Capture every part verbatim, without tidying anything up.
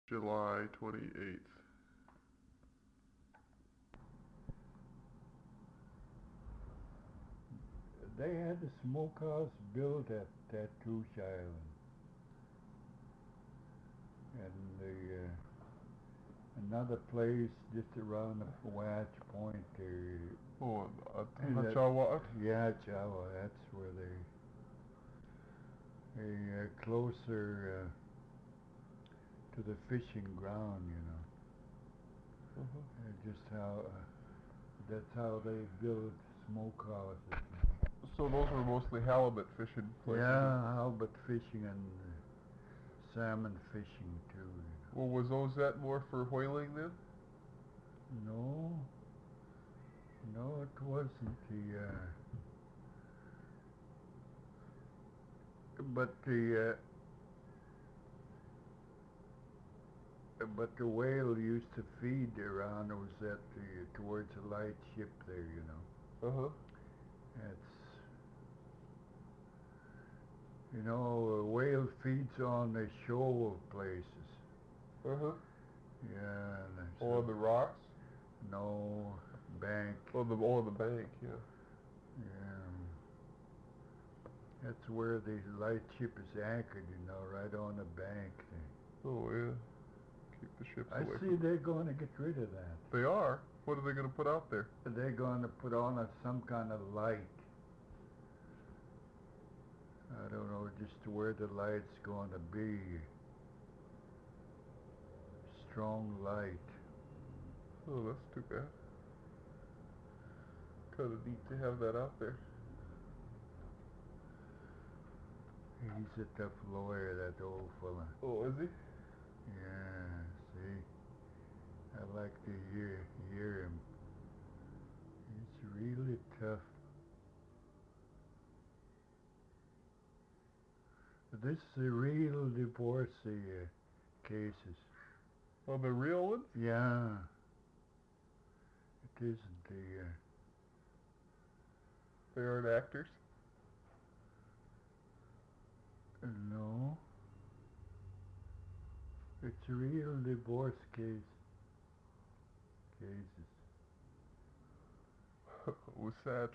July twenty-eighth. They had a smokehouse built at Tatoosh Island, and the uh, another place just around the Watch Point there. Oh, at And that, Hachawat? yeah, Java. That's where they they uh, closer uh, to the fishing ground, you know. Uh-huh. Uh, just how uh, that's how they build smokehouses. So those were mostly halibut fishing places. Yeah, halibut fishing and uh, salmon fishing too. You Well, was those that more for whaling then? know. No, no, it wasn't the. Uh, but the uh, but the whale used to feed around. It was at the towards the light ship there. You know. Uh-huh. It's you know a whale feeds on a shoal of places. Uh-huh. Yeah, and there's Oh, on the rocks? no bank. Oh, the, oh, the bank, yeah. Yeah. That's where the light ship is anchored, you know, right on the bank there. Oh, yeah. Keep the ships I away see from... they're going to get rid of that. They are? What are they going to put out there? They're going to put on a, some kind of light. I don't know just where the light's going to be. Strong light. Oh, that's too bad. Kind of neat to have that out there. He's a tough lawyer, that old fella. Oh, is he? Yeah, see? I like to hear, hear him. He's really tough. This is a real divorce uh, cases. Oh, the real ones? Yeah, it isn't the. Uh, They aren't actors? no, it's a real divorce case. Cases. Was sad.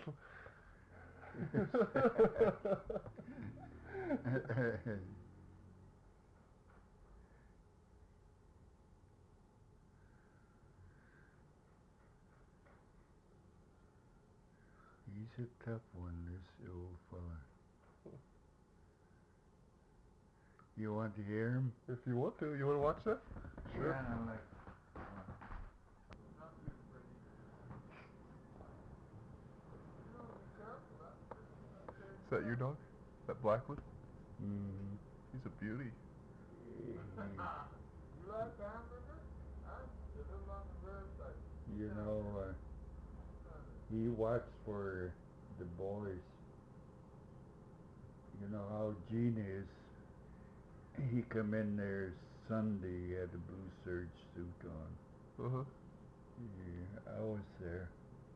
He's a tough one, this old fella. You want to hear him? If you want to, you want to watch that? Sure. Yeah, I like. Is that your dog? That black one? Mm-hmm. He's a beauty. You You know, uh, he watched for the boys. You know how Gene is. He come in there Sunday, he had a blue serge suit on. Uh-huh. Yeah, I was there.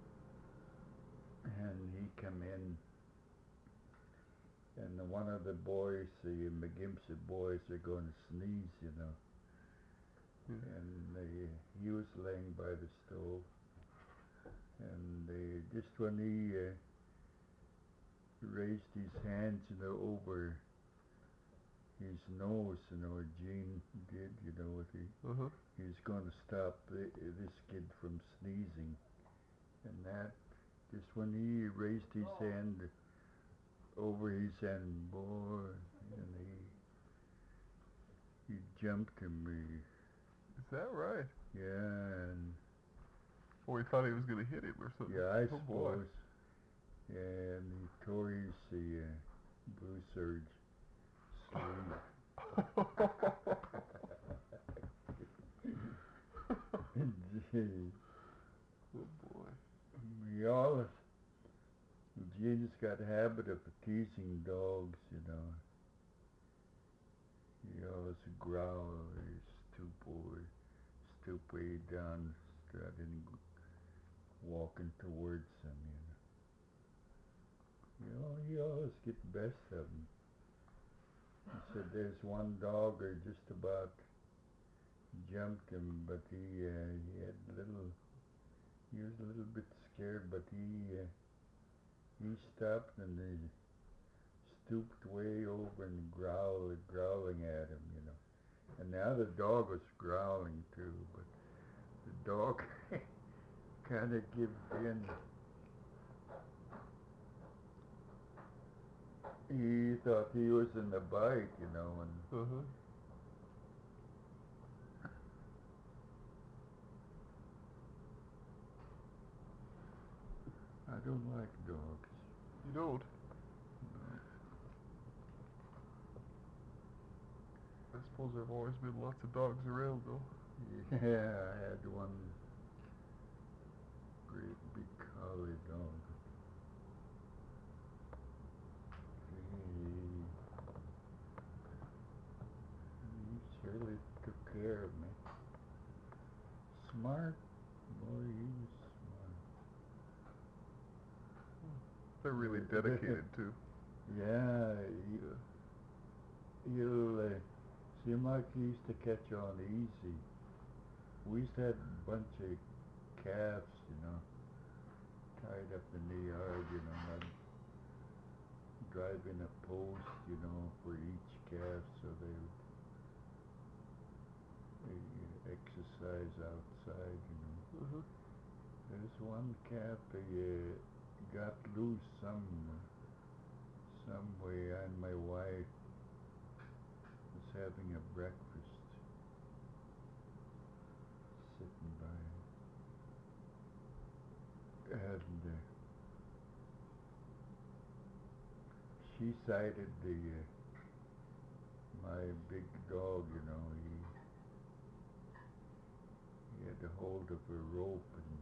And he come in, and one of the boys, the McGimpsey boys, are going to sneeze, you know. Yeah. And they, he was laying by the stove. And they, just when he uh, raised his hands, you know, over his nose, you know, Gene did, you know, what he, Uh-huh. he was going to stop the, this kid from sneezing. And that, just when he raised his hand over his hand, boy, and he, he jumped him. Is that right? He, yeah, and Oh, he thought he was going to hit him or something. yeah, I Oh, boy. suppose. Yeah, and he tore his the uh, blue serge sleeve. Oh, boy. He always, Gene's got a habit of teasing dogs, you know. He always growl, he's too poor, stoop way down, starting walking towards him, you know. You know, he always get the best of him. He said there's one dog or just about jumped him, but he uh, he had a little. He was a little bit scared, but he uh, he stopped and he stooped way over and growled, growling at him, you know. And now the dog was growling too, but the dog kind of gave in. He thought he was in the bite, you know, and Uh-huh. I don't like dogs. You don't? No. I suppose there've always been lots of dogs around, though. Yeah, I had one great big collie dog. He, he surely took care of me. Smart, boy, he was They're really Yeah. dedicated, too. smart. Yeah, he, Yeah. he'll uh, seem like he used to catch on easy. We used to have a bunch of calves, you know, tied up in the yard, you know, and I'd drive in a post, you know, for each calf so they would they exercise outside, you know. Uh-huh. There's one calf they uh, got loose some some way, and my wife was having a breakfast, sitting by, and uh, she sighted the uh, my big dog, you know. He he had a hold of a rope and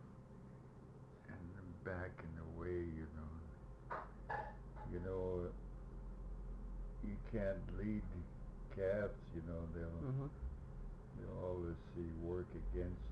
and backing away, you know. You know, you can't lead calves, you know. They'll Uh-huh. they'll always see work against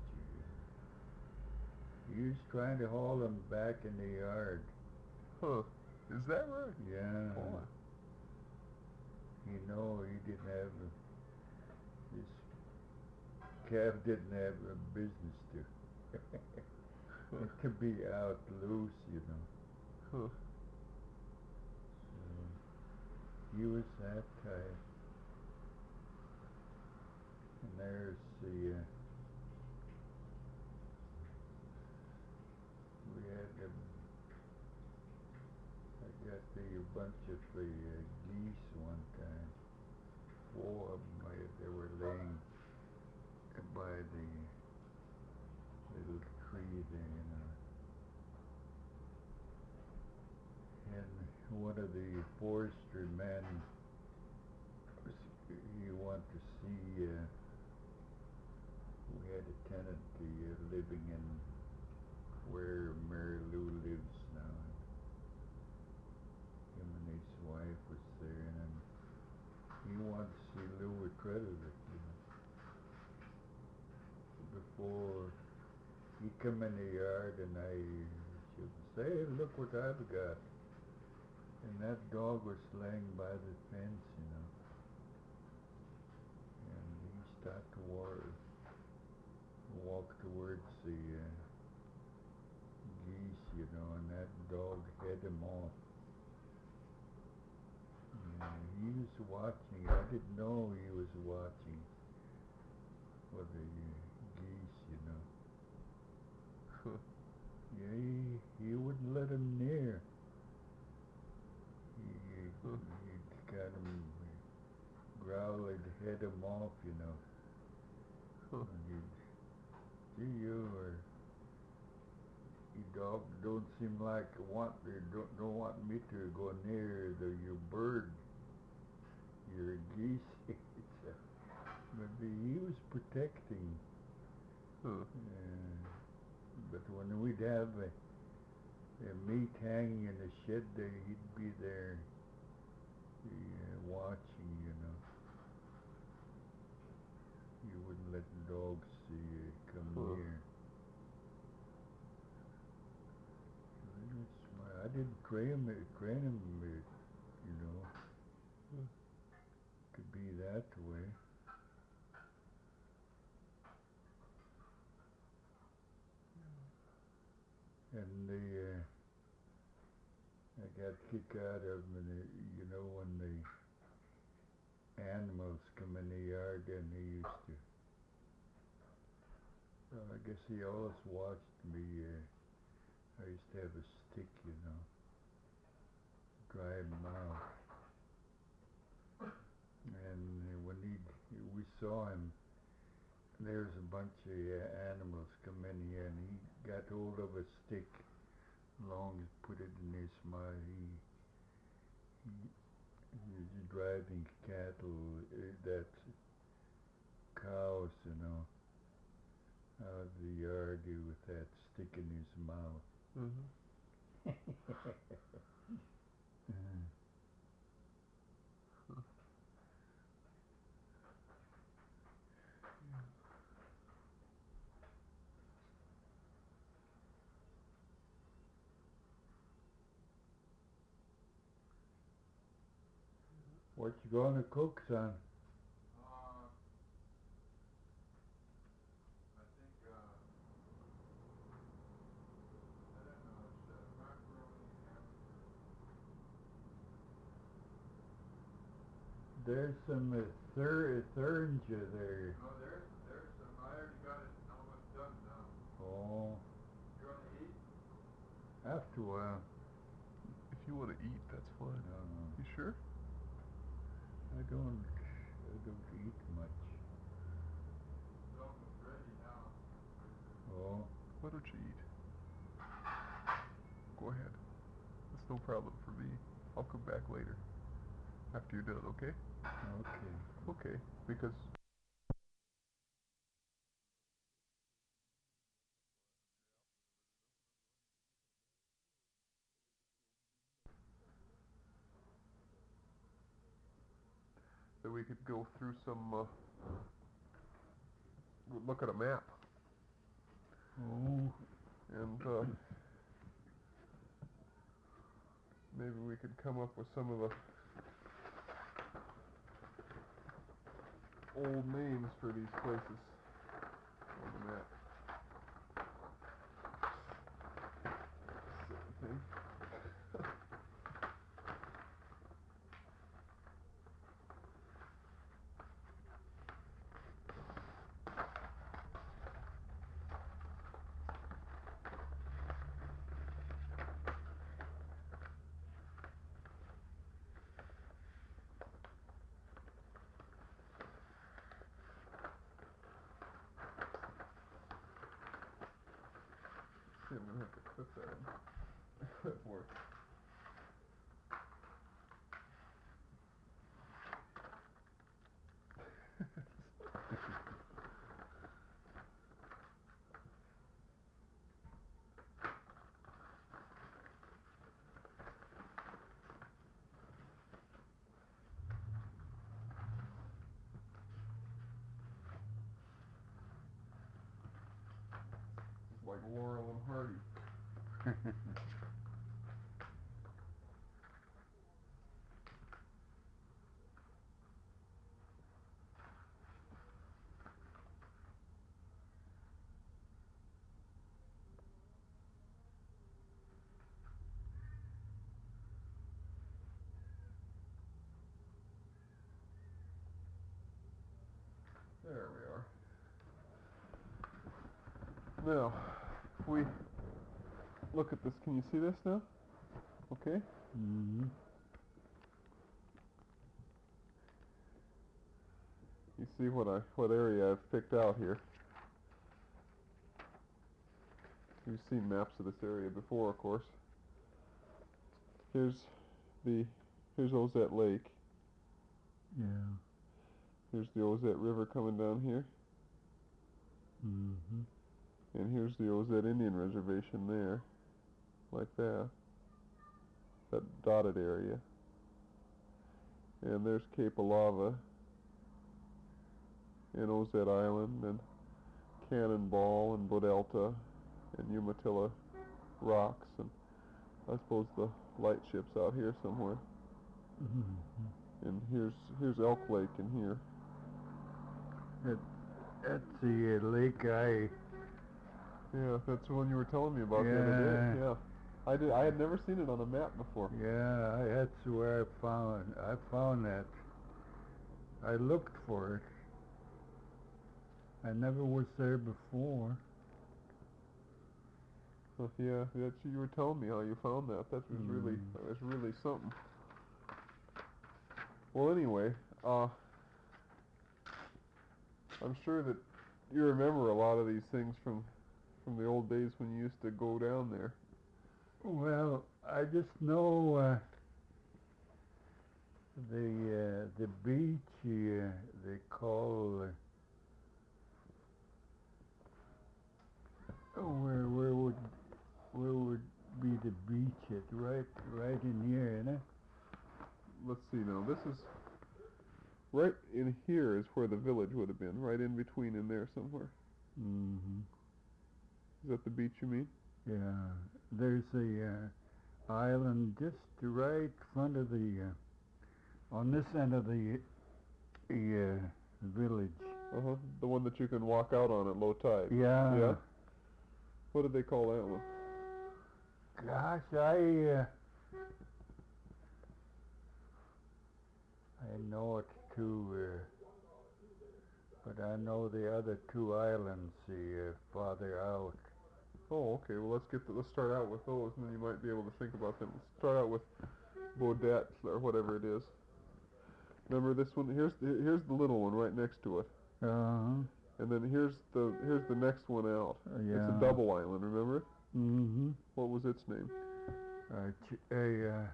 you. He was trying to haul him back in the yard. Huh. Is that right? Yeah. Boy. You know, he didn't have a, this calf didn't have a business to Huh. to be out loose, you know. Huh. So he was that type. And there's the uh, we had a, I got the a bunch of the uh, geese one time. Four of them, I, they were laying by the little tree there, you know. And one of the forestry men, was, he wanted to see, uh, we had a tenant uh, living in where Mary Lou lives now. And him and his wife was there, and he wanted to see Lou with Trevor, you know. Before he come in the yard, and I should say, "Hey, look what I've got." And that dog was laying by the fence, you know. And he started to walk, walk towards the uh, geese, you know, and that dog head him off. And he was watching. I didn't know he was watching for the uh, geese, you know. Huh. Yeah, he, he wouldn't let him near. He, Huh. he got him, growl, he'd head him off, you know. Huh. And he'd, gee, you or you dog don't seem like want you don't don't want me to go near the your bird, your geese. But the, he was protecting. Huh. Uh, but when we'd have a, a meat hanging in the shed there, he'd be there uh, watching, you know. He wouldn't let the dogs see uh, come Huh. near. Really smart. I didn't train him, train him, uh, you know, Huh. to be that way. kick out of them, and it, you know, when the animals come in the yard, then he used to. Well, I guess he always watched me. Uh, I used to have a stick, you know, drive him out. And uh, when he, we saw him, there's a bunch of uh, animals come in here, and he got hold of a stick, long as put it in his mouth. He, he, he was driving cattle, uh, that cows, you know, out of the yard with that stick in his mouth. Mm-hmm. Uh, what you gonna cook, son? Uh, I think, uh, I don't know, it's uh, macaroni and hamburger. There's some uh, thir- theringia there. No, there's, there's some, I already got it almost done now. Oh, You wanna eat? after a while. If you wanna eat, that's fine. No, You sure? I don't. I don't eat much. It's almost ready now. Oh, Why don't you eat? Go ahead. That's no problem for me. I'll come back later. After you're done, okay? okay. Okay, because then we could go through some, uh, look at a map, Oh, and uh, maybe we could come up with some of the old names for these places on the map. Same thing. See, I'm gonna have to clip that in. Clip work. It's like Laurel and Hardy. There we are. Now, if we look at this, can you see this now? Okay. mm-hmm. You see what I what area I've picked out here. You've seen maps of this area before, of course. Here's the here's Ozette Lake. Yeah. Here's the Ozette River coming down here. Mm-hmm. And here's the Ozette Indian Reservation there. Like that. That dotted area. And there's Cape Alava. And Ozette Island. And Cannonball and Bodelta. And Umatilla Rocks. And I suppose the lightship's out here somewhere. Mm-hmm. And here's here's Elk Lake in here. That, that's the uh, lake I. Yeah, that's the one you were telling me about the other day. Yeah. Yeah. I did. I had never seen it on a map before. Yeah, I- that's where I found. I found that. I looked for it. I never was there before. So, yeah, that's you were telling me how you found that. That was really Mm. that was really something. Well, anyway, uh, I'm sure that you remember a lot of these things from from the old days when you used to go down there. Well, I just know uh, the uh, the beach uh, they call uh, where where would where would be the beach at? Right right in here, isn't it? Let's see now. This is right in here is where the village would have been. Right in between in there somewhere. Mm-hmm. Is that the beach you mean? Yeah. There's a uh, island just right front of the uh, on this end of the uh, village. Uh huh. The one that you can walk out on at low tide. Yeah. Yeah? What did they call that one? Gosh, I uh, I know it too, uh, but I know the other two islands, the uh, farther out. Oh, okay. Well, let's get the, let's start out with those, and then you might be able to think about them. Let's start out with Baudette or whatever it is. Remember this one? Here's the, here's the little one right next to it, Uh-huh. and then here's the here's the next one out. Uh, yeah. It's a double island. Remember it? Mm-hmm. What was its name? Uh, ch- a, uh,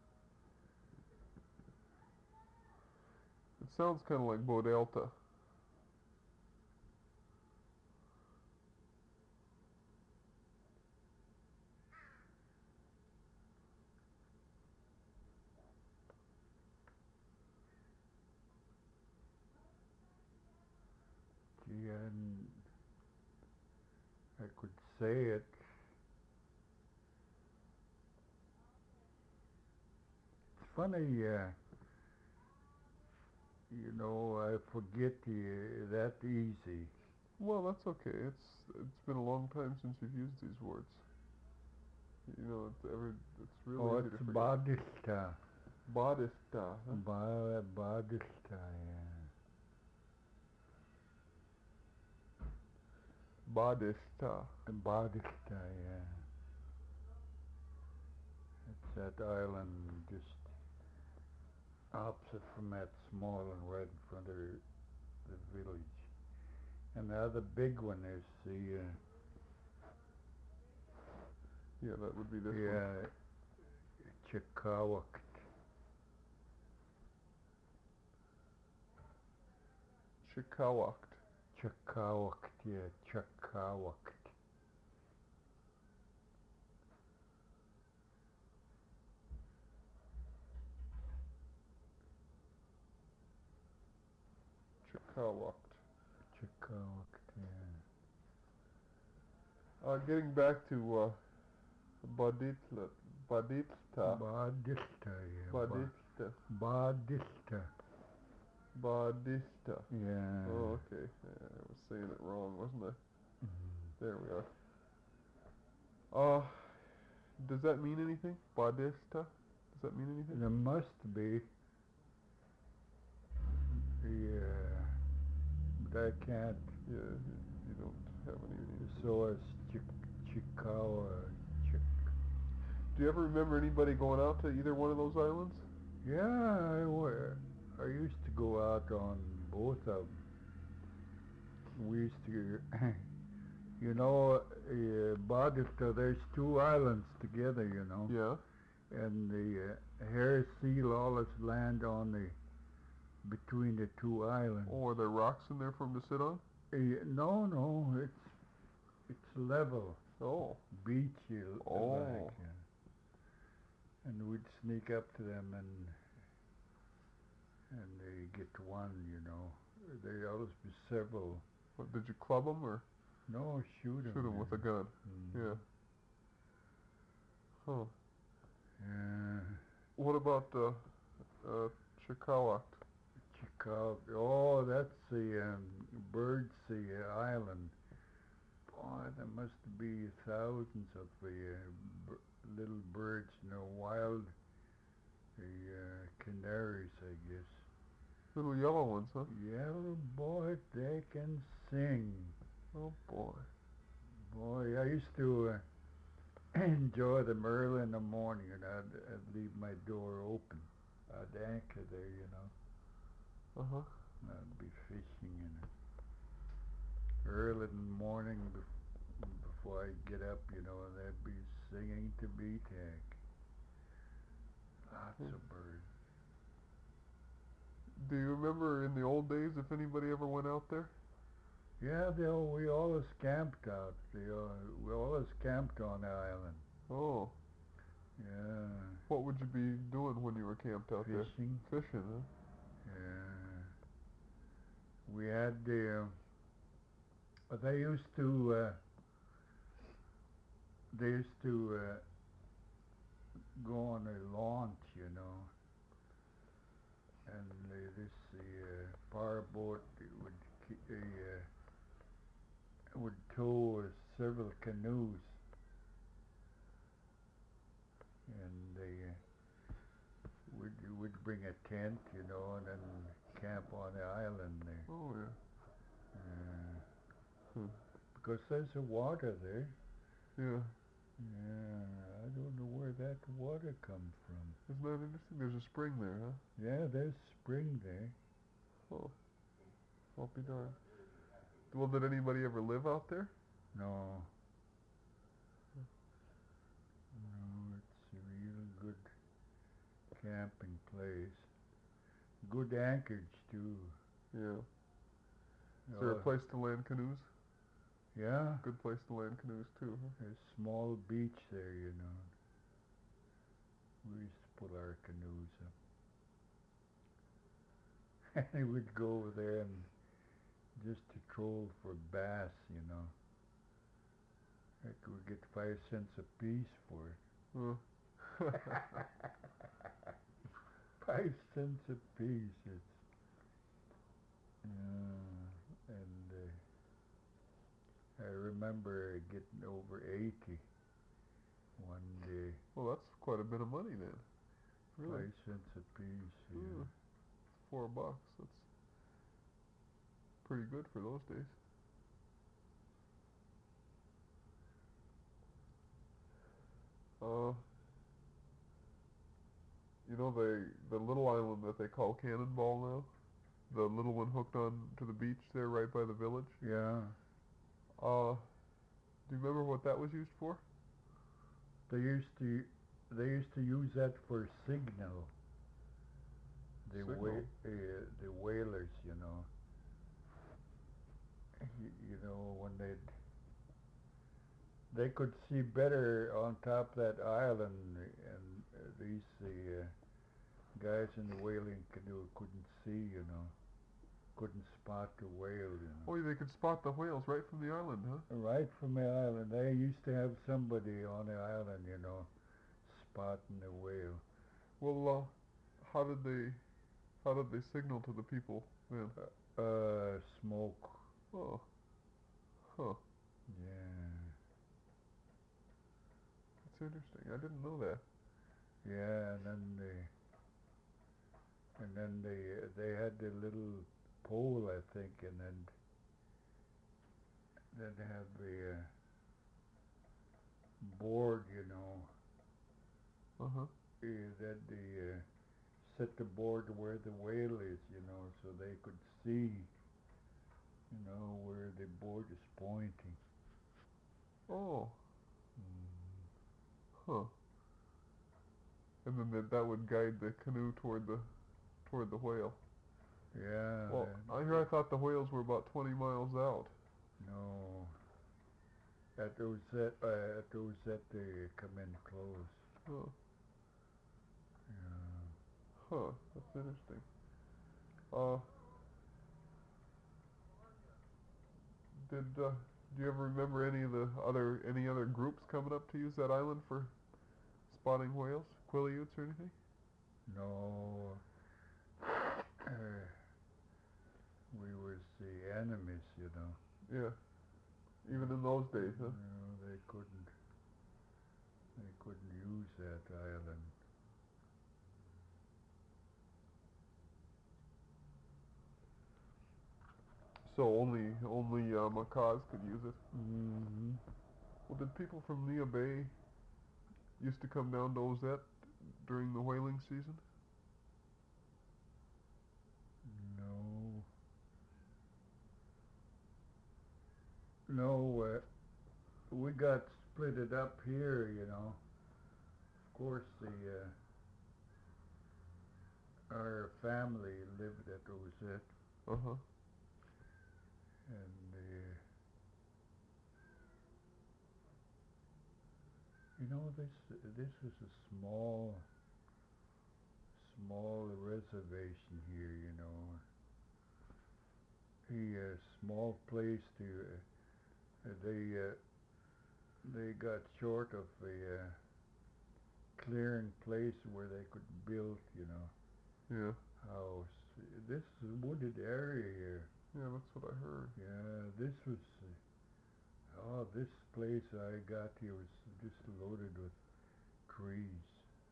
It sounds kind of like Baudelta. gee, and I could say it. It's funny, uh, you know, I forget the, that easy. Well, that's okay. It's it's been a long time since you've used these words. You know, it's ever it's really Oh, easy it's to forget. Badista. Baudista. Huh? Ba- Badista, yeah. Baudista. Badista, yeah. It's that island just opposite from that small one right in front of the village. And the other big one is the, uh, Yeah, that would be this one. yeah, Chikawak. Chikawakt. Chikawak, yeah, Chikawak. Chikawakt. Chikawak, yeah. Uh, getting back to uh, Baditla, Badista, Badista, yeah. Ba- Badista, Badista, Badista. yeah. Oh, okay. Yeah, I was saying it wrong, wasn't I? Mhm. There we are. Uh, does that mean anything? Badista? Does that mean anything? There must be. Yeah. But I can't. Yeah, you, you don't have any. So it's Chik- Chikawa. Chik. Do you ever remember anybody going out to either one of those islands? Yeah, I, wa- I used to go out on both of them. We used to, you know, uh, Badista, there's two islands together, you know. Yeah. And the uh, hair seal always land on the, between the two islands. Oh, are there rocks in there for them to sit on? Uh, no, no, it's it's level, Oh. beachy, l- Oh. like, yeah. And we'd sneak up to them and and they get one, you know. There always be several. What, did you club them or No, shoot them. shoot them with a gun? Yeah. Huh. Yeah. What about uh, uh, Chikawakt? Chicago. Oh, that's the um, Birdsea Island. Boy, there must be thousands of the uh, b- little birds, you know, wild, the uh, canaries, I guess. Little yellow ones, huh? Yellow boy, they can sing. Oh boy. Boy, I used to uh, enjoy them early in the morning, and I'd, I'd leave my door open. I'd anchor there, you know. Uh huh. I'd be fishing in it early in the morning bef- before I get up, you know, and they'd be singing to me tag. Lots Hmm. of birds. Do you remember in the old days if anybody ever went out there? Yeah, they all, we always camped out. They all, we always camped on the island. Oh. Yeah, What would you be doing when you were camped out there? fishing. Fishing, huh? Yeah, we had the. Uh, they used to. Uh, they used to uh, go on a launch, you know, and uh, this the uh, power boat would ki- uh, would tow uh, several canoes, and they uh, would would bring a tent, you know, and then camp on the island there. Oh yeah. Uh, Hmm. because there's a water there. Yeah. Yeah, I don't know where that water comes from. Isn't that interesting? There's a spring there, huh? Yeah, there's spring there. Oh. I'll be darned. Well, did anybody ever live out there? No, no, it's a real good camping place. Good anchorage too. Yeah. Is there a Oh, place to land canoes? yeah, Good place to land canoes too, huh? there's a small beach there, you know. We used to put our canoes up. And we'd go over there and just to troll for bass, you know. Heck, we get five cents a piece for it. Huh. Five cents a piece. It's yeah, and uh, I remember getting over eighty one day. Well, that's quite a bit of money then. Really? Five cents a piece. Hmm. Yeah. Four bucks. That's pretty good for those days. Uh, you know the the little island that they call Cannonball now? The little one hooked on to the beach there right by the village? Yeah. Uh, do you remember what that was used for? They used to they used to use that for signal. The Signal? wha- uh, the whalers, you know. You, you know when they they could see better on top of that island, and uh, these the uh, guys in the whaling canoe couldn't see, you know, couldn't spot the whale, you know. Oh, they could spot the whales right from the island, huh? Right from the island, they used to have somebody on the island, you know, spotting the whale. Well, uh, how did they how did they signal to the people then? Uh, uh smoke. Oh, huh. Yeah. That's interesting. I didn't know that. Yeah, and then they and then they they had the little pole, I think, and then then they have the uh, board, you know, Uh huh. uh, that they uh, set the board where the whale is, you know, so they could see, you know, where the board is pointing. Oh, Mm. huh. And then that that would guide the canoe toward the toward the whale. Yeah, Well, that, I hear I thought the whales were about twenty miles out. no, at those that uh, at those that they come in close. Huh. Yeah. Huh. That's interesting. Uh, did uh, do you ever remember any of the other any other groups coming up to use that island for spotting whales, Quileutes or anything? No, uh, we was the enemies, you know. Yeah. Even in those days, huh? No, they couldn't. They couldn't use that island. So only only uh, macaws could use it. Mm-hmm. Well, did people from Neah Bay used to come down to Ozette during the whaling season? No. No, uh, we got split it up here, you know. Of course, the uh, our family lived at Ozette, Uh huh. and uh, you know this this is a small small reservation here, you know. A uh, small place to uh, they uh, they got short of a uh, clearing place where they could build, you know, Yeah. house. This is a wooded area here. Yeah, that's what I heard. Yeah, this was uh, oh, this place I got here was just loaded with trees.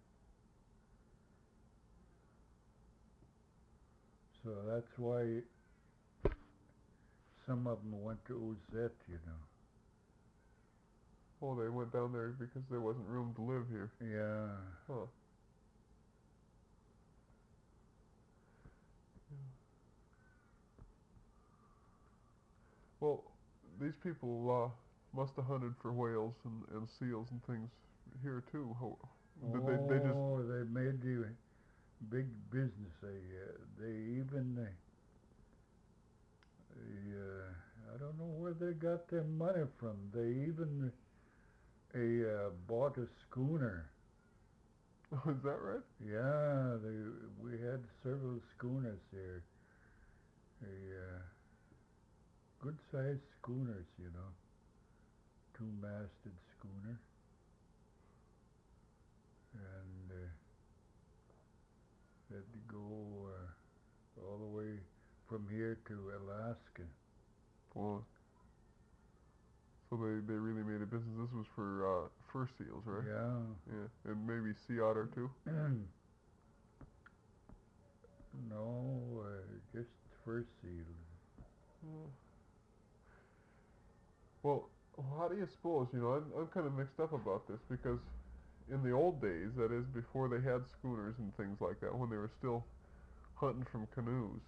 So that's why some of them went to Ozette, you know. Oh, they went down there because there wasn't room to live here. Yeah. Huh. Well, these people uh, must have hunted for whales and, and seals and things here too. How, did they they just Oh, they made the big business. They uh, they even uh, they, uh, I don't know where they got their money from. They even they uh, bought a schooner. oh, is that right? Yeah, they we had several schooners here. A uh, good sized schooners, you know, two masted schooner, and uh, had to go uh, all the way from here to Alaska. Well, so they, they really made a business. This was for uh, fur seals, right? Yeah. Yeah, and maybe sea otter too. No, uh, just fur seal. Yeah. Well, how do you suppose? You know, I'm I'm kind of mixed up about this because in the old days, that is before they had schooners and things like that, when they were still hunting from canoes,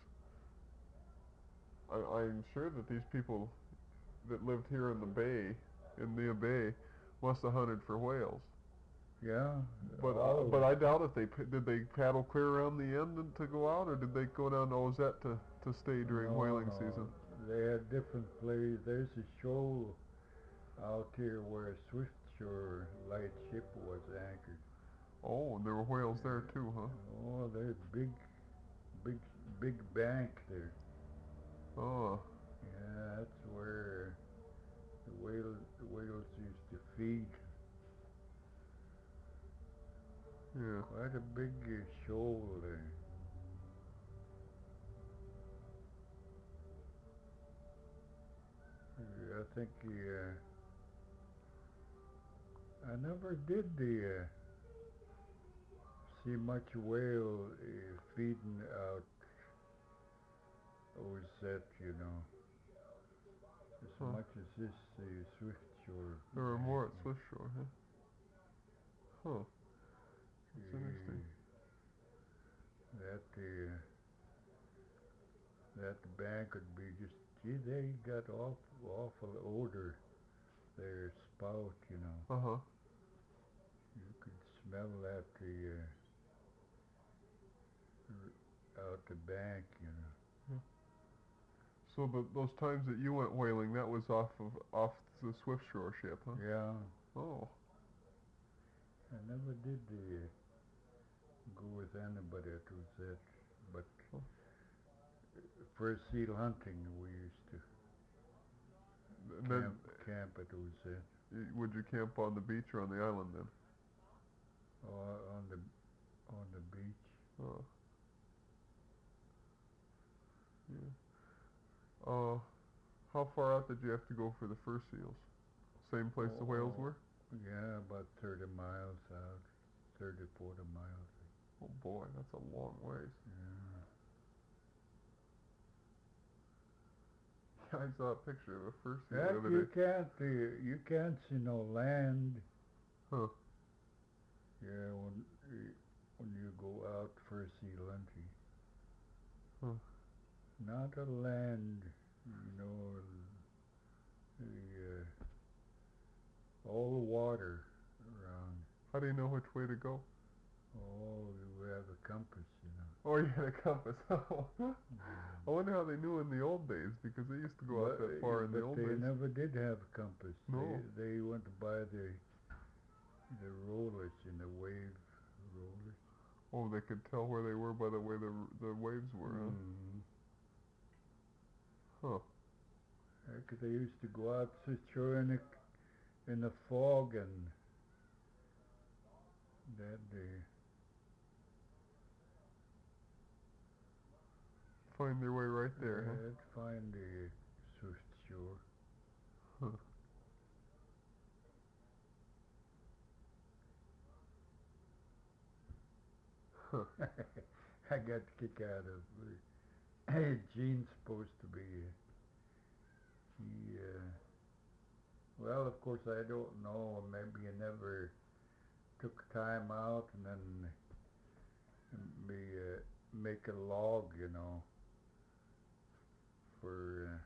I, I'm sure that these people that lived here in the bay, in Neah Bay, must have hunted for whales. Yeah. But uh, Oh, but I doubt if they p- did they paddle clear around the end and to go out, or did they go down to Ozette to, to stay during no, whaling no. season? They had different places. There's a shoal out here where a Swift Shore light ship was anchored. Oh, and there were whales there too, huh? Oh, there's big, big, big bank there. Oh, Yeah, that's where the whales, the whales used to feed. yeah. Quite a big uh, shoal there. Uh, I think uh, I never did the uh, see much whale uh, feeding out Ozette, you know, as Huh. much as this uh, Swift Shore There were bank. more at Swift Shore, huh? Huh. That's interesting. Uh, that uh, that bank would be just, gee, they got awful, awful odor. Their spout, you know, Uh huh. you could smell that the uh, out the bank, you know. Yeah. So the, those times that you went whaling, that was off of off the Swift Shore ship, huh? Yeah, Oh. I never did uh, go with anybody at Ozette, but Oh. for seal hunting we used to And then, camp camp at Ozette. y- would you camp on the beach or on the island then? Or on the on the beach. Oh. Yeah. Uh, how far out did you have to go for the fur seals? Same place the whales Oh, were? Yeah, about thirty miles out, thirty, forty miles. Oh boy, that's a long ways. Yeah. I saw a picture of a fursuit the Heck, other you day. can't, uh, you can't see no land. Huh. Yeah, when uh, when you go out for sea lunching. Huh. Not a land, you know, the, uh, all the water around. How do you know which way to go? Oh, you have a compass, you know. Oh, you had a compass. I Mm. wonder how they knew in the old days, because they used to go out But, that uh, far in the but old they days. never did have a compass. No. They they went to buy the the rollers in the wave rollers. Oh, they could tell where they were by the way the the waves were, Mm. huh? Huh. Heck, they used to go out to throw in the in the fog and that they Find their way right there, they'd find the swift shore. huh? Huh. Huh. I got a kick out of uh, Gene's supposed to be he uh, well, of course I don't know, maybe he never took time out and then be uh, make a log, you know, for uh,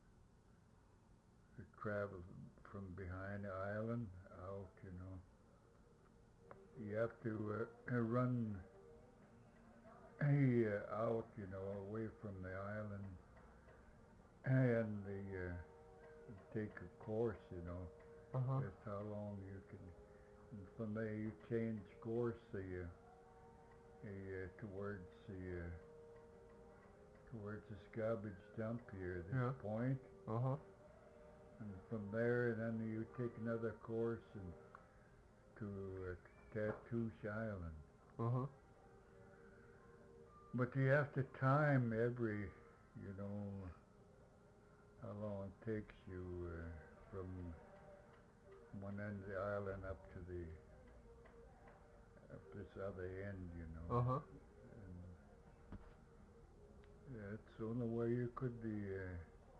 to travel from behind the island out, you know. You have to uh, uh, run uh, out, you know, away from the island and the uh, take a course, you know. Uh huh. That's how long you can. And from there you change course uh, uh, towards the uh, towards this garbage dump here, this Yeah. point. Uh huh. And from there, then you take another course and to uh, Tatoosh Island. Uh huh. But you have to time every, you know, how long it takes you uh, from one end of the island up to the up this other end, you know. Uh huh. And yeah, it's the only way you could uh,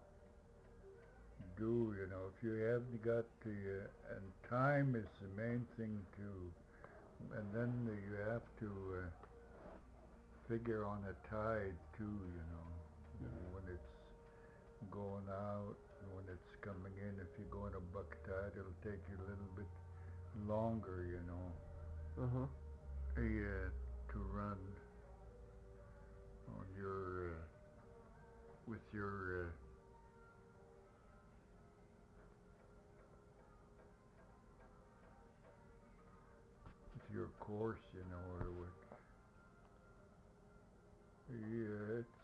do, you know. If you haven't got the uh, and time is the main thing too. And then you have to uh, figure on a tide too, you know, Yeah. when it's going out and when it's coming in. If you go in a buck tide, it'll take you a little bit longer, you know, Uh huh. uh, to run on your uh, with your uh, with your course, you know, or with yeah, it's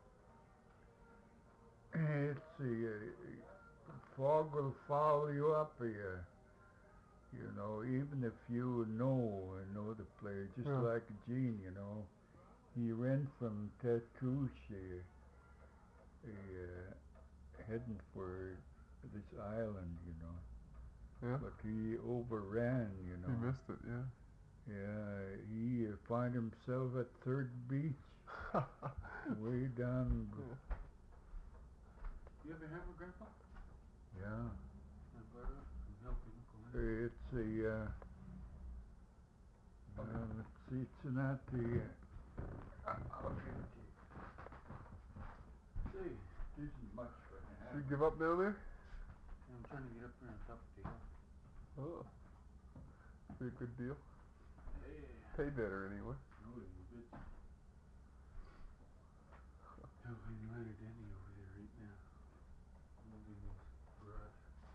it's the uh, fog will follow you up here. You know, even if you know and know the place, just Yeah. like Gene, you know, he ran from Tatoosh, uh, uh, heading for this island, you know, Yeah. but he overran, you He know. missed it. Yeah. Yeah, he uh, find himself at Third Beach, way down. Yeah. You have a hammer, Grandpa? Yeah, My brother, I'm helping. Go ahead. it's a. Uh, uh, let's see, it's not the. Uh, I'll get it. See, there isn't much for a You hammer. give up down there? I'm trying to get up here on top of the hill. Oh. Be a good deal. Yeah. Pay better anyway. No, it's a bit. Helping Leonard Denny over there right now. Moving this brush.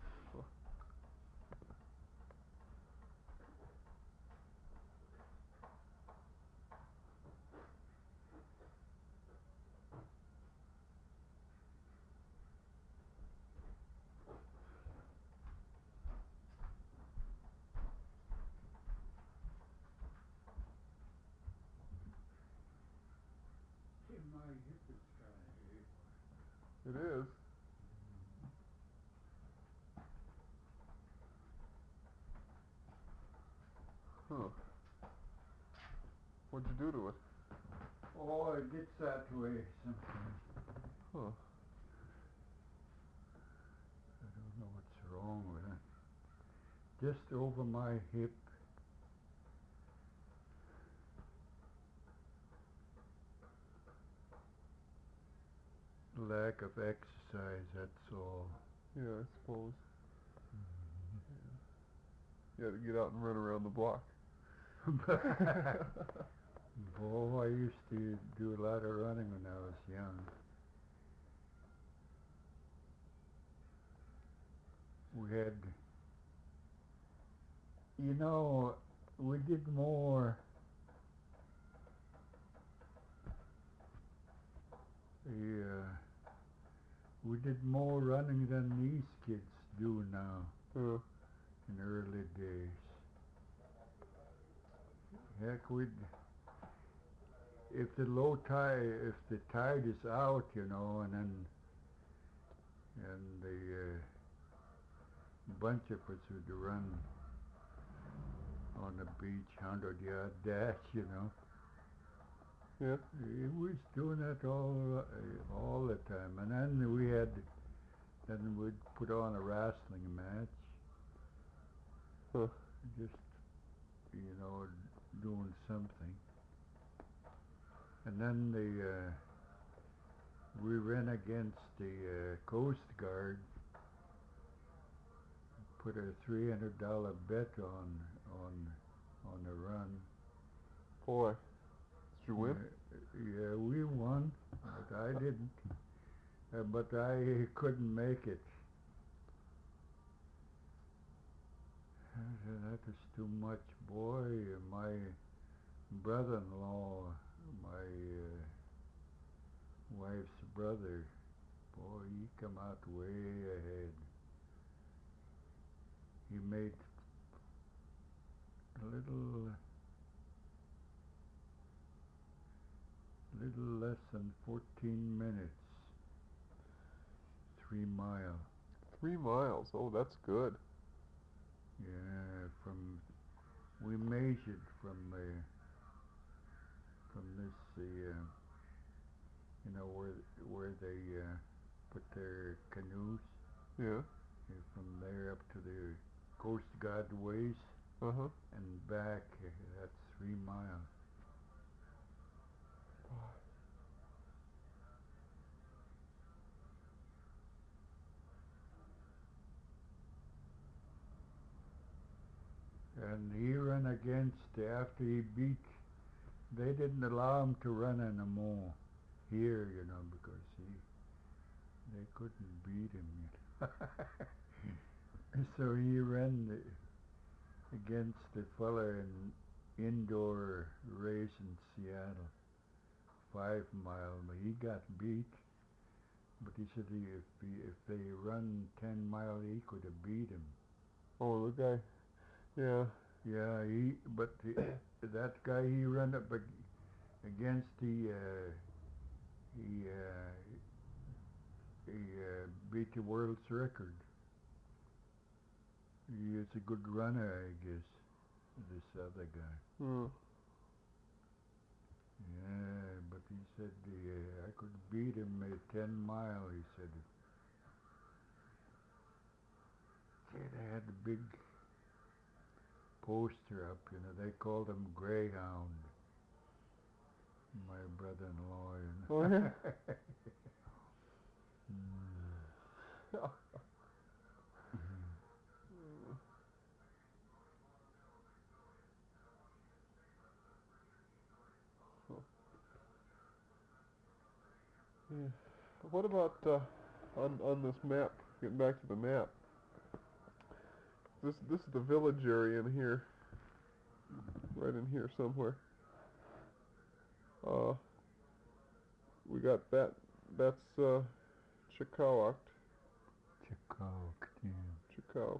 See, my hip is kind of. It is. What'd you do to it? Oh, it gets that way sometimes. Huh. I don't know what's wrong with it. Just over my hip. Lack of exercise, that's all. Yeah, I suppose. You had to get out and run around the block. Oh, I used to do a lot of running when I was young. We had, you know, we did more yeah, we did more running than these kids do now Uh, in early days. Heck, we'd, if the low tide, if the tide is out, you know, and then, and the uh, bunch of us would run on the beach, hundred yard dash, you know. yeah. He was doing that all uh, all the time, and then we had, then we'd put on a wrestling match. Huh. Just, you know, doing something. And then the uh, we ran against the uh, Coast Guard. Put a three hundred dollar bet on on on the run. Boy. Did you win? Uh, yeah, we won, but I didn't. Uh, but I couldn't make it. That is too much, boy. My brother-in-law, my uh, wife's brother, boy, he come out way ahead. He made a little, little less than fourteen minutes. Three mile. Three miles. Oh, that's good. Yeah, from we measured from uh, from this the uh, you know where where they uh, put their canoes. Yeah. uh, From there up to the Coast Guard ways Uh huh. and back. Uh, that's three miles. And he ran against after he beat. They didn't allow him to run anymore here, you know, because he they couldn't beat him yet. So he ran the, against the fella in indoor race in Seattle, five mile. But he got beat. But he said he, if he, if they run ten mile, he could have beat him. Oh, the guy. Yeah. Yeah, he. But he, that guy he ran up ag- against the. Uh, he uh, he uh, beat the world's record. He is a good runner, I guess. This other guy. Hmm. Yeah, but he said uh, I could beat him at ten mile. He said. Yeah, they had a big poster up, you know. They called him Greyhound. My brother-in-law. You Oh, know. yeah? Mm. Yeah. What about uh, on on this map? Getting back to the map. This this is the village area in here, right in here somewhere. Uh, we got that. That's uh, Chilcowact. Chilcowact, yeah. Chilcowact.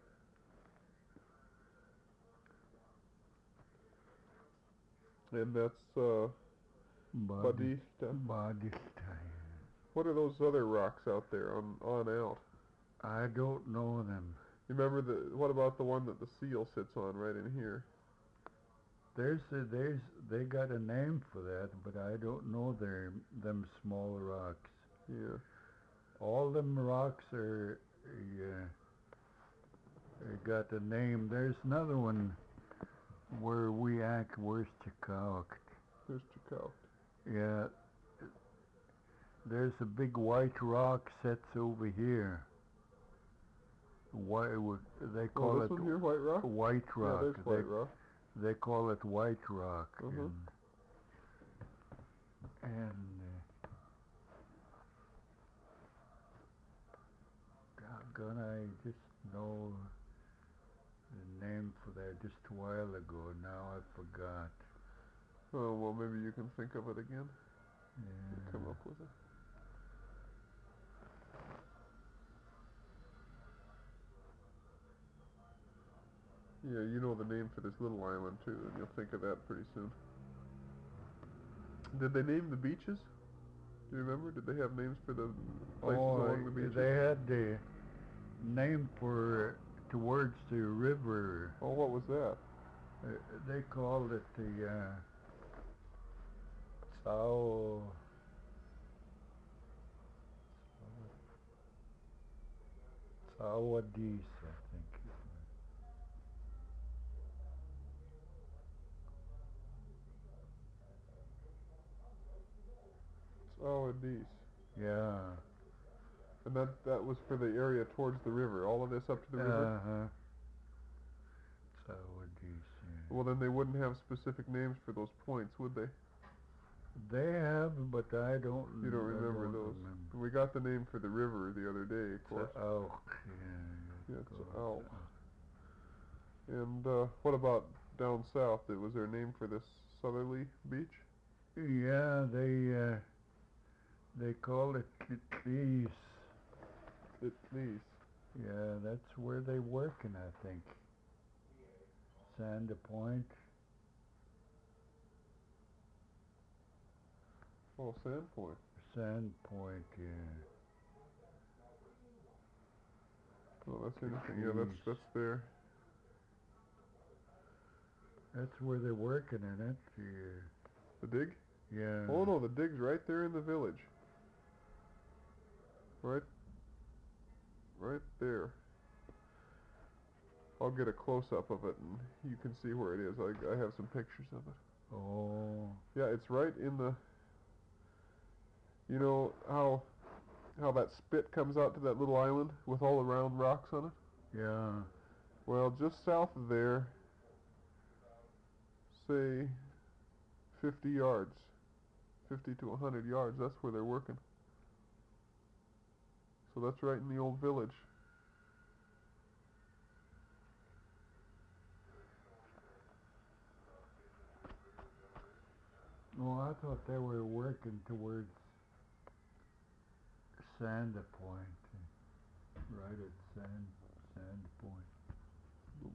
And that's uh, Badi- Badista. Badista, yeah. What are those other rocks out there on on out? I don't know them. You remember the? What about the one that the seal sits on right in here? There's a, there's they got a name for that, but I don't know their them small rocks. Yeah. All them rocks are yeah, they got a name. There's another one where we act where's Chicauc. There's Chicauc. Yeah, there's a big white rock sets over here. Why would they Oh, call this it one here, White Rock? White Yeah, Rock? there's they, White Rock. they call it White Rock. Uh-huh. And, and uh, doggone, I just know the name for that just a while ago. Now I forgot. Oh, well, maybe you can think of it again. Yeah. Come up with it. Yeah, you know the name for this little island too, and you'll think of that pretty soon. Did they name the beaches? Do you remember? Did they have names for the places Oh, along the beaches? they had the name for towards the river. Oh, what was that? Uh, they called it the uh, Sao. Sawadis, I think. Oh, Adis. Yeah. And that that was for the area towards the river. All of this up to the river. Uh huh. Sawadis. Yeah. Well, then they wouldn't have specific names for those points, would they? They have, but I don't. You don't I remember don't those. Remember. We got the name for the river the other day, of course. Oh, yeah. Yeah, it's of Al. course. And uh, what about down south? Was there a name for this southerly beach? Yeah, they uh, they call it Titlis. Titlis. Yeah, that's where they working, I think. Sanda Point. Oh, Sandpoint. Sand Point, yeah. Oh, that's interesting. Yeah, that's that's there. That's where they're working in it. Yeah. The dig? Yeah. Oh no, the dig's right there in the village. Right, right there. I'll get a close-up of it, and you can see where it is. I I have some pictures of it. Oh. Yeah, it's right in the. You know how how that spit comes out to that little island with all the round rocks on it? Yeah. Well, just south of there, say fifty yards, fifty to one hundred yards, that's where they're working. So that's right in the old village. Well, I thought they were working towards Sanda Point. Right at Sand Sand Point.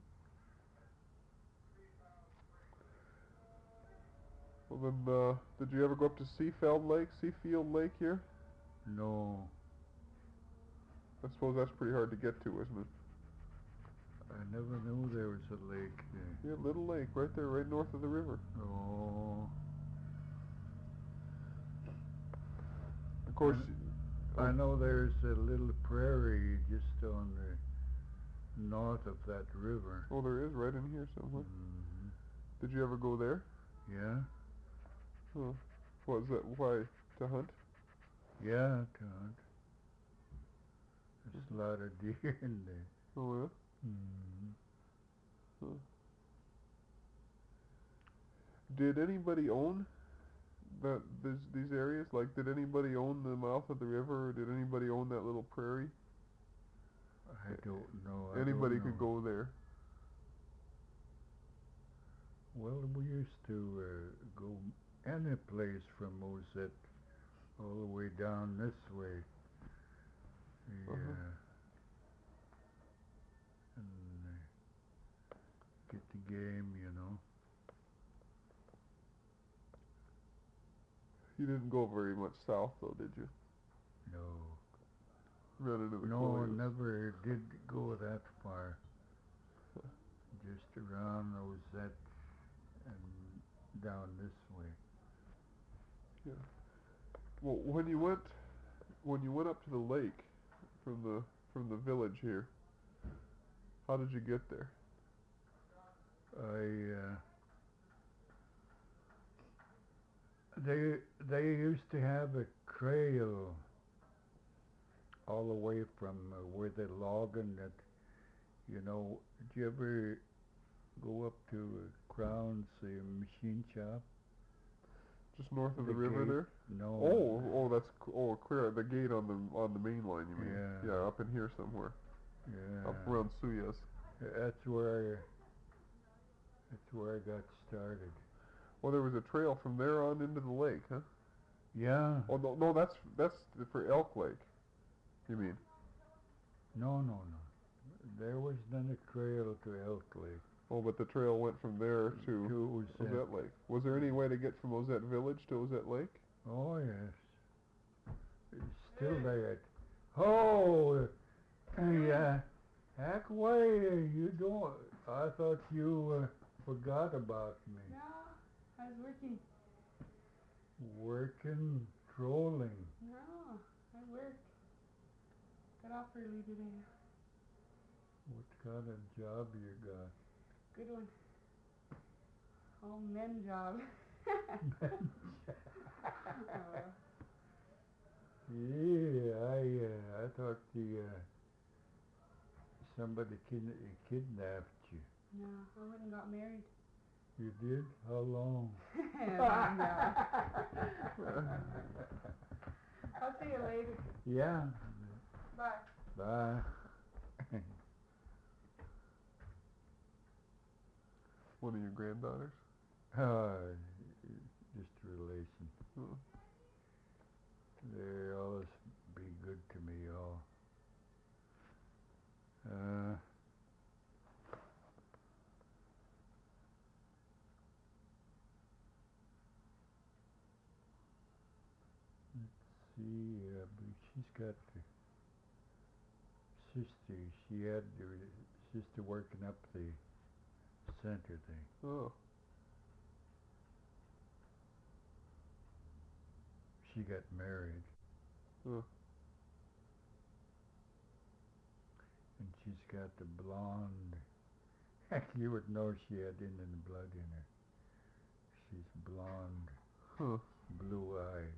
Well then, uh, did you ever go up to Seafield Lake, Seafield Lake here? No. I suppose that's pretty hard to get to, isn't it? I never knew there was a lake there. Yeah, little lake, right there, right north of the river. Oh. Of course, I know there's a little prairie just on the north of that river. oh, there is, right in here somewhere. Hmm. Did you ever go there? Yeah? Huh. What is that? Why? To hunt? Yeah, Todd. There's a lot of deer in there. Oh, yeah? Hmm. Huh. Did anybody own that this, these areas? Like, did anybody own the mouth of the river, or did anybody own that little prairie? I don't know. I Anybody don't could know. go there. Well, we used to uh, go any place from Mosette all the way down this way. Yeah. Uh-huh. And uh, get the game, you know. You didn't go very much south, though, did you? No. Run into the No, Coolers. never did go that far. Just around Rosette and down this way. Well, when you went when you went up to the lake from the from the village here, how did you get there? I uh, they they used to have a trail all the way from uh, where they're logging that, you know, did you ever go up to uh, Crown's uh, machine shop? Just north of the, The river gate? there? No. Oh, oh, that's c- oh clear the gate on the on the main line. You mean? Yeah. Yeah, up in here somewhere, Yeah. up around Suyas. That's where that's where I got started. Well, there was a trail from there on into the lake, huh? Yeah. Oh no, no, that's that's for Elk Lake. You mean? No, no, no. There was then a trail to Elk Lake. Oh, but the trail went from there to to Ozette. Ozette Lake. Was there any way to get from Ozette Village to Ozette Lake? Oh yes. It's still there. Oh, yeah. Heck way, you don't. I thought you uh, forgot about me. No, I was working. Working, trolling. No, I worked. Got off early today. What kind of job you got? Good one. All men job. Oh, Yeah, I uh, I thought the uh, somebody kid- kidnapped you. no, I went and got married. You did? How long? No. I'll see you later. Yeah. Bye. Bye. One of your granddaughters? Uh, just a relation. Oh. They always be good to me, all. Uh, let's see, uh, but she's got the sister. She had the sister working up the center thing. Oh. She got married. Oh. And she's got the blonde. You would know she had Indian blood in her. She's blonde, Huh. blue-eyed.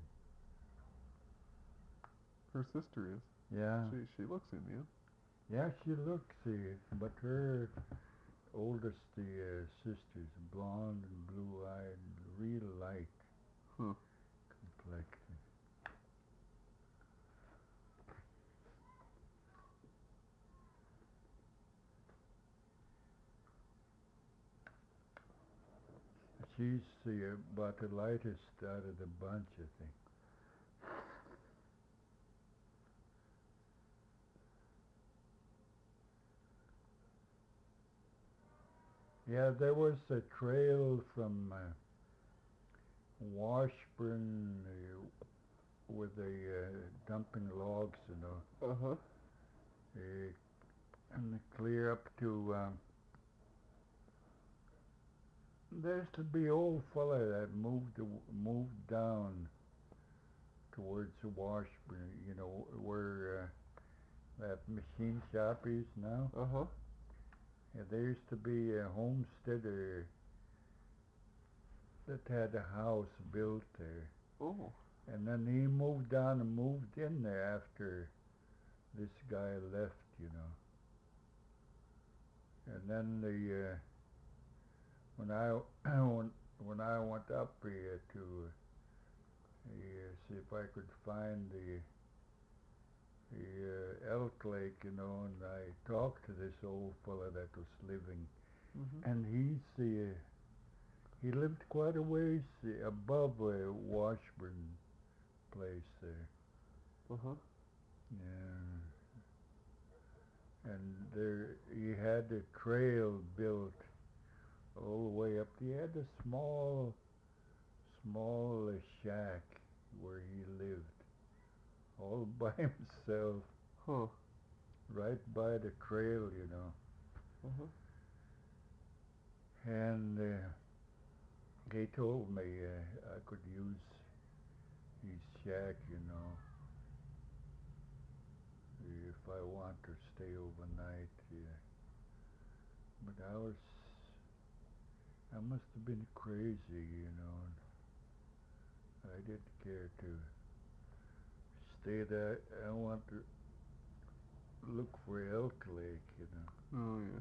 Her sister is. Yeah. She she looks Indian. Yeah, she looks it, but her oldest the uh, sister's blonde and blue-eyed, real light Huh. complexion. She's the, about the lightest out of the bunch, I think. Yeah, there was a trail from uh, Washburn uh, with the uh, dumping logs, you know, Uh huh. uh, and clear up to. Um, there's to be old fella that moved the, moved down towards Washburn, you know, where uh, that machine shop is now. Uh huh. Yeah, there used to be a homesteader that had a house built there. Oh. And then he moved down and moved in there after this guy left, you know. And then the, uh, when I when, when I went up here to uh, see if I could find the the uh, Elk Lake, you know, and I talked to this old fella that was living, Mhm. and he's the uh, he lived quite a ways uh, above uh, Washburn place there. Uh huh. Yeah. And there he had a trail built all the way up. He had a small, small uh, shack where he lived, all by himself, Huh. right by the trail, you know. Uh huh. And uh, He told me uh, I could use his shack, you know, if I want to stay overnight. Yeah. But I was, I must have been crazy, you know. And I didn't care to stay there. I want to look for Elk Lake, you know. Oh yeah.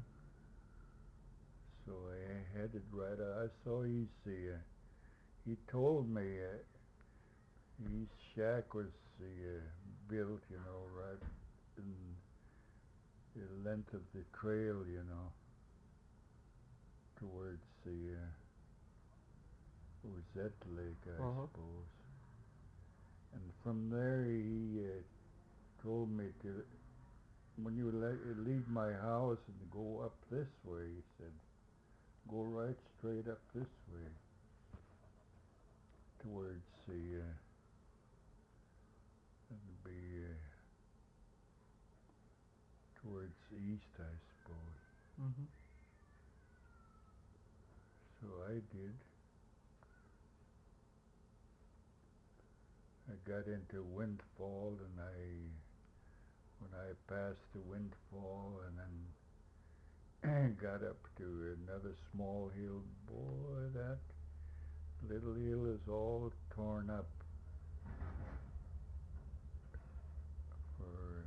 So I headed right out. I saw his, uh, he told me uh, his shack was uh, built, you know, right in the length of the trail, you know, towards the uh, Rosette Lake, I Uh-huh. suppose. And from there he uh, told me to, when you le- leave my house and go up this way, he said, go right straight up this way towards the, uh, it'll be uh, towards the east, I suppose. Mhm. So I did. I got into Windfall, and I, when I passed the Windfall and then got up to another small hill, boy, that little hill is all torn up for,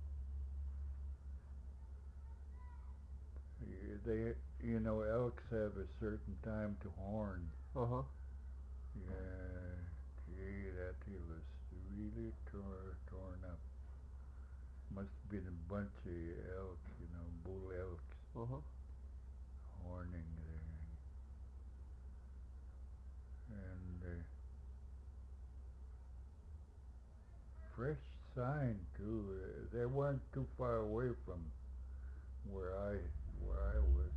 they, you know, elks have a certain time to horn. Uh-huh. Yeah, gee, that hill is really tore, torn up. Must have been a bunch of elk, you know, bull elks Uh-huh. horning there. And uh, fresh sign too. Uh, they weren't too far away from where I where I was.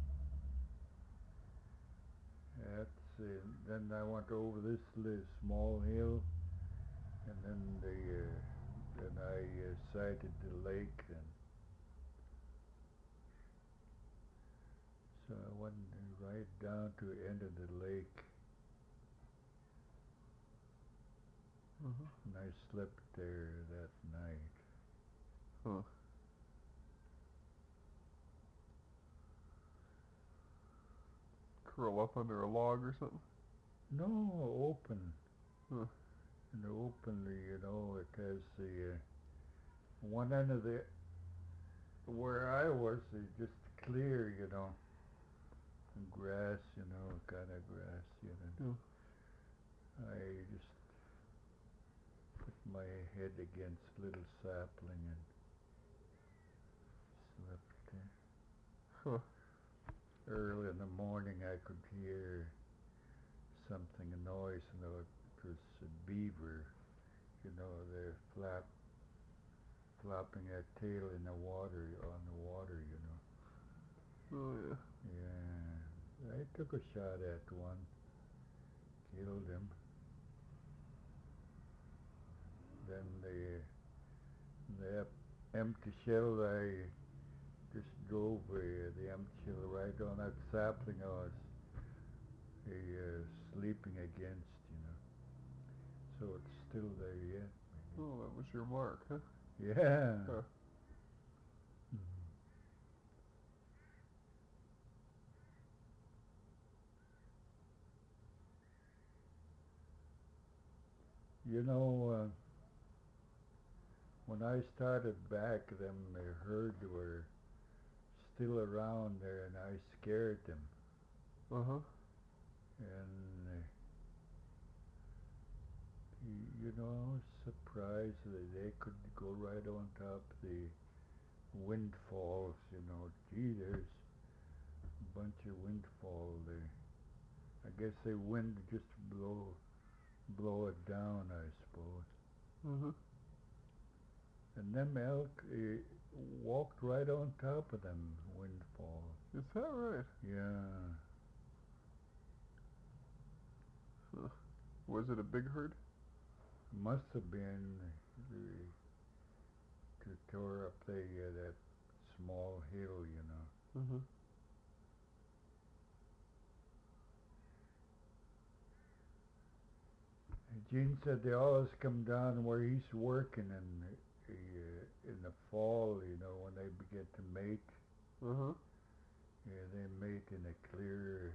That's uh, then I went over this little small hill, and then the uh, then I uh, sighted the lake, and so I went right down to the end of the lake, Uh-huh. and I slept there that night. Huh. Curl up under a log or something? No, open. Huh. And openly, you know, it has the uh, one end of the where I was is just clear, you know, and grass, you know, kind of grass, you know. Yeah. I just put my head against a little sapling and slept there. Huh. Early in the morning, I could hear something, a noise, you know, it was a beaver, you know, they're flap, flopping their tail in the water, on the water, you know. Oh yeah. Yeah, I took a shot at one, killed him. Then the the empty shell, I just drove uh, the empty shell right on that sapling I was uh, sleeping against, you know. So it's still there yet. Oh, that was your mark, huh? Yeah. Huh. Mhm. You know, uh, when I started back, them the herd were still around there, and I scared them. Uh-huh. And uh, y- you know, I was surprised that they could go right on top of the windfalls. You know, gee, there's a bunch of windfall there. I guess they wind just blow blow it down, I suppose. Uh-huh. And them elk uh, walked right on top of them windfalls. Is that right? Yeah. Huh. Was it a big herd? Must have been uh, to tore up the uh, that small hill, you know. Uh-huh. Gene said they always come down where he's working in the, uh, in the fall, you know, when they begin to mate. Uh huh. Yeah, they mate in a clear,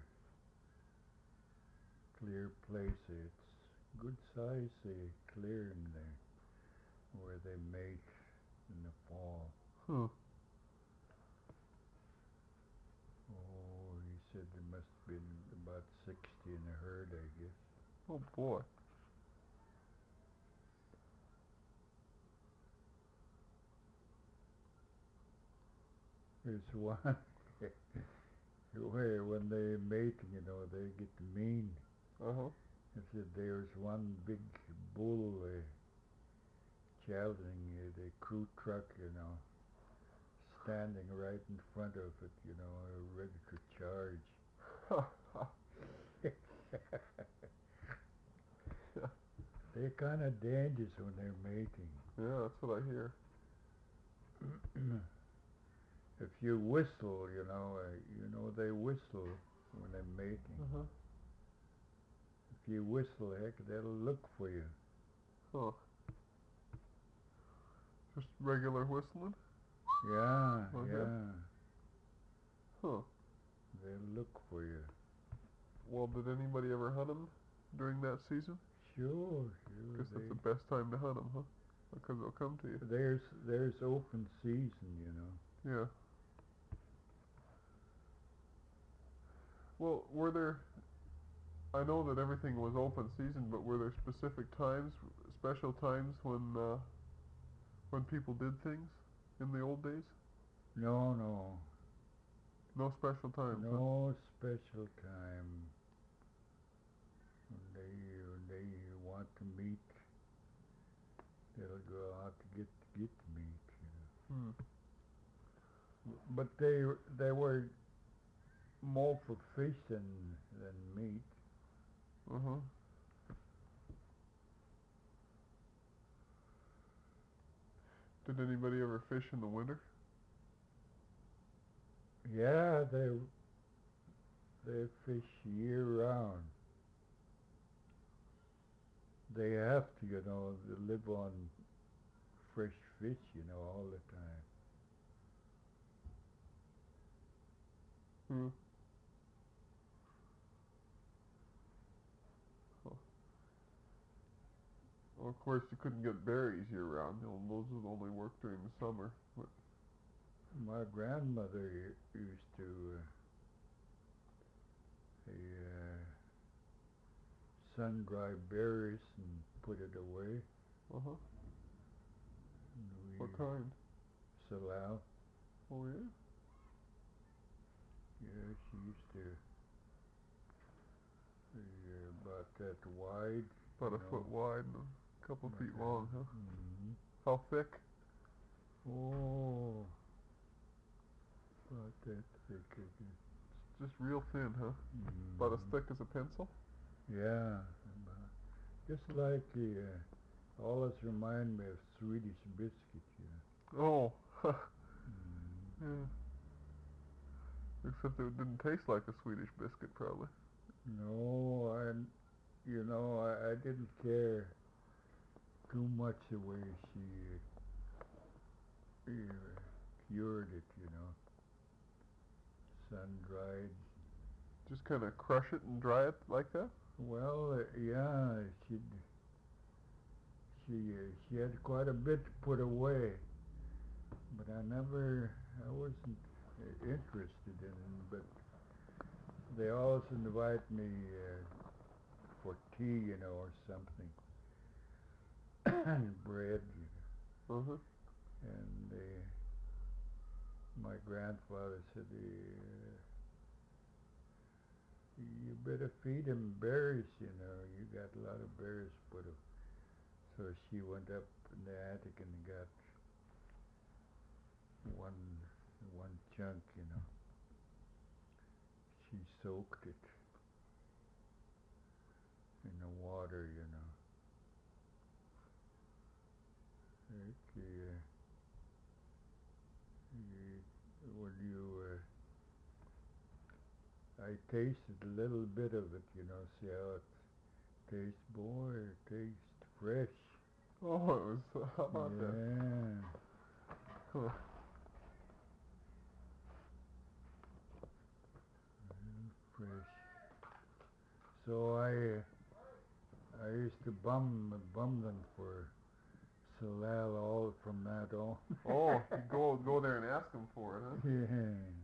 clear place. It's good size uh, clearing there where they mate in the fall. Huh. Oh, he said there must have been about sixty in a herd, I guess. Oh boy. There's one where when they mate, you know, they get mean. Uh huh. I said there's one big bull uh, challenging uh, the crew truck, you know, standing right in front of it, you know, uh, ready to charge. They're kind of dangerous when they're mating. Yeah, that's what I hear. If you whistle, you know, uh, you know they whistle when they're mating. Uh huh. If you whistle, heck, they'll look for you. Huh. Just regular whistling? Yeah, Okay. yeah. Huh. They'll look for you. Well, did anybody ever hunt them during that season? Sure, sure. Guess that's They, the best time to hunt them, huh? Because they'll come to you. there's there's open season, you know. Yeah. Well, were there? I know that everything was open season, but were there specific times, special times when uh, when people did things in the old days? No, no, No special times. Huh? no special time. When they when they want to meet, they'll go out to get get meat, you know. Hmm. But they they were more for fish than than meat. Uh huh. Did anybody ever fish in the winter? Yeah, they they fish year round. They have to, you know, they live on fresh fish, you know, all the time. Hmm. Oh. Well, of course, you couldn't get berries year round. You know, those would only work during the summer. But My grandmother u- used to uh, uh, sun-dry berries and put it away. uh huh. And we What kind? sell out. Oh yeah. Yeah, she used to uh, about that wide. About you a foot know, wide and a couple like feet that. long, huh? Mhm. How thick? Oh, about that thick again. Just real thin, huh? About as Mhm. thick as a pencil? Yeah, about, just like the, uh, always remind me of Swedish biscuit, you know. Oh. Mm. Yeah. Except it didn't taste like a Swedish biscuit, probably. No, I, you know, I, I didn't care too much the way she uh, cured it, you know, sun-dried. Just kind of crush it and dry it like that? Well, uh, yeah, she'd, she uh, she had quite a bit to put away, but I never, I wasn't uh, interested in it. But they always invite me uh, for tea, you know, or something, and bread, you know. Uh-huh. And uh, my grandfather said, uh, "You better feed him berries, you know. You got a lot of berries put up." So she went up in the attic and got one one chunk, you know. She soaked it in the water, you know. Like, uh, you, when you, uh, I tasted a little bit of it, you know, see how it Taste boy, taste fresh. Oh, it was. How about that? Yeah. Huh. Real fresh. So I I used to bum bum them for Salal all from that on. Oh, you go go there and ask him for it, huh? Yeah.